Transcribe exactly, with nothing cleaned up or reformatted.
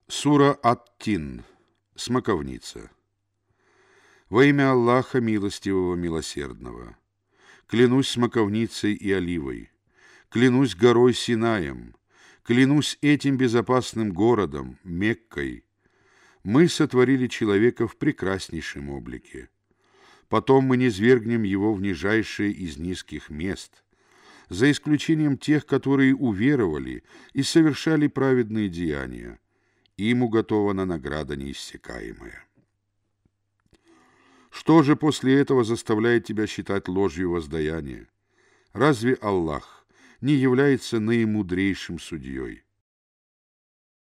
Сура Ат-Тин. Смоковница. Во имя Аллаха Милостивого Милосердного. Клянусь смоковницей и оливой, клянусь горой Синаем, клянусь этим безопасным городом, Меккой. Мы сотворили человека в прекраснейшем облике. Потом мы низвергнем его в нижайшее из низких мест, за исключением тех, которые уверовали и совершали праведные деяния. Им уготована награда неиссякаемая. Что же после этого заставляет тебя считать ложью воздаяние? Разве Аллах не является наимудрейшим судьей?